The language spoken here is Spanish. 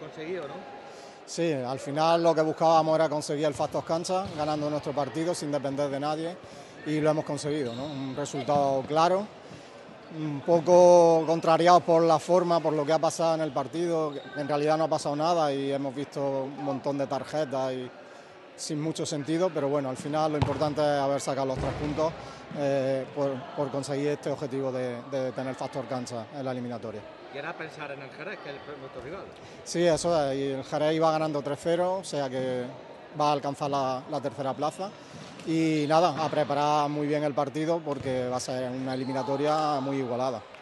conseguido, ¿no? Sí, al final lo que buscábamos era conseguir el factor cancha, ganando nuestro partido sin depender de nadie, y lo hemos conseguido, ¿no? Un resultado claro, un poco contrariados por la forma, por lo que ha pasado en el partido. En realidad no ha pasado nada y hemos visto un montón de tarjetas y sin mucho sentido, pero bueno, al final lo importante es haber sacado los 3 puntos por conseguir este objetivo de tener factor cancha en la eliminatoria. Y ahora pensar en el Jerez, que es nuestro rival. Sí, eso es, y el Jerez iba ganando 3-0, o sea que va a alcanzar la tercera plaza. Y nada, a preparar muy bien el partido porque va a ser una eliminatoria muy igualada.